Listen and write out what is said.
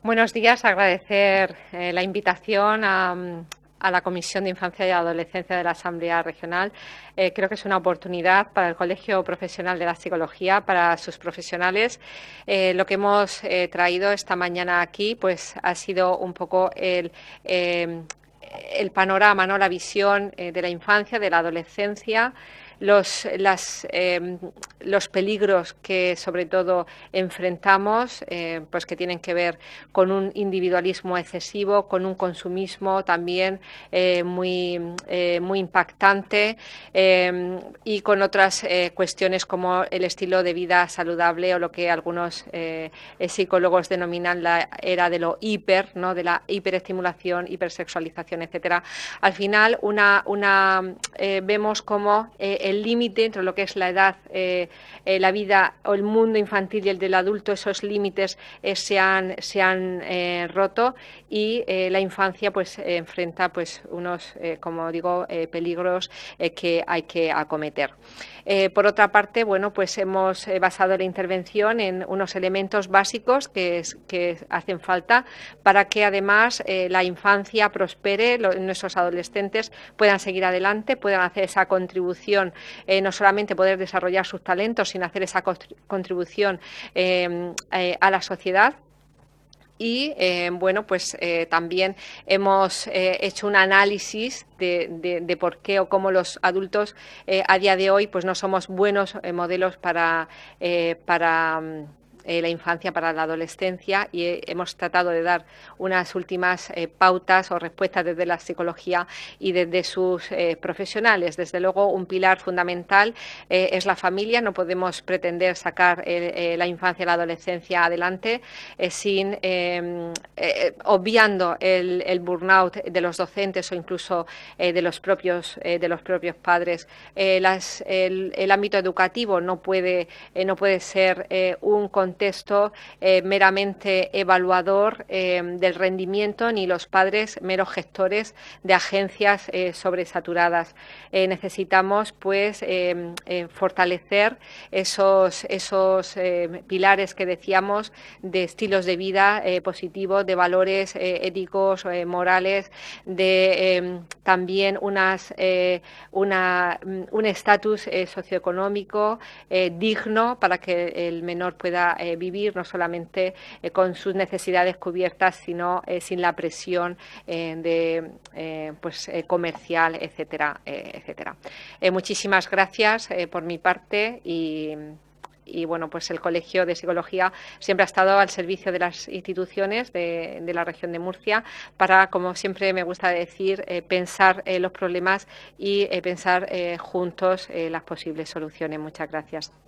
Buenos días, agradecer la invitación a la Comisión de Infancia y Adolescencia de la Asamblea Regional. Creo que es una oportunidad para el Colegio Profesional de la Psicología, para sus profesionales. Lo que hemos traído esta mañana aquí pues, ha sido un poco el panorama, ¿no? La visión de la infancia, de la adolescencia, los peligros que sobre todo enfrentamos, pues que tienen que ver con un individualismo excesivo, con un consumismo también muy impactante, y con otras cuestiones como el estilo de vida saludable o lo que algunos psicólogos denominan la era de lo hiper, ¿no? De la hiperestimulación, hipersexualización, etcétera. Al final vemos como el límite entre lo que es la edad, la vida o el mundo infantil y el del adulto, esos límites se han roto, y la infancia pues enfrenta pues unos, como digo, peligros que hay que acometer. Por otra parte, bueno, pues hemos basado la intervención en unos elementos básicos que hacen falta para que además la infancia prospere, nuestros adolescentes puedan seguir adelante, puedan hacer esa contribución, no solamente poder desarrollar sus talentos, sino hacer esa contribución a la sociedad. Y bueno, pues también hemos hecho un análisis de por qué o cómo los adultos a día de hoy pues no somos buenos modelos para la infancia, para la adolescencia, y hemos tratado de dar unas últimas pautas o respuestas desde la psicología y desde sus profesionales. Desde luego, un pilar fundamental es la familia. No podemos pretender sacar la infancia y la adolescencia adelante sin obviando el burnout de los docentes o incluso de los propios padres. El ámbito educativo no puede ser un contexto meramente evaluador del rendimiento, ni los padres meros gestores de agencias sobresaturadas. Necesitamos pues fortalecer esos pilares que decíamos, de estilos de vida positivos, de valores éticos, morales, de también un estatus socioeconómico digno para que el menor pueda vivir no solamente con sus necesidades cubiertas, sino sin la presión comercial, etcétera, etcétera. Muchísimas gracias por mi parte, y bueno, pues el Colegio de Psicología siempre ha estado al servicio de las instituciones de la región de Murcia para, como siempre me gusta decir, pensar los problemas y pensar juntos las posibles soluciones. Muchas gracias.